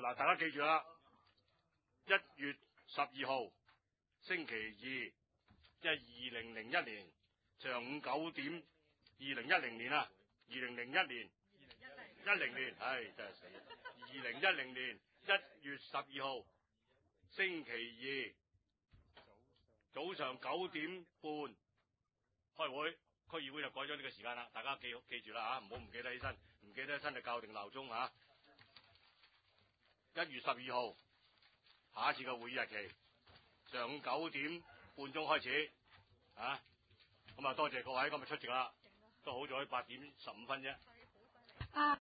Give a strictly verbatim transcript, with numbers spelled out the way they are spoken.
嗱，大家記住啦，一月十二號星期二，即係二零零一年上午九點，二零一零年啊，二零零一年，一零年，唉，真係死，二零一零年一月十二號星期二早上九點半開會，區議會就改咗呢個時間啦，大家記記住啦吓，唔好唔記得起身，唔記得起身就校定鬧鐘吓。一月十二號下一次嘅會議日期，上午九點半鐘開始，啊，咁啊多謝各位今日出席啦，都好在八點十五分啫。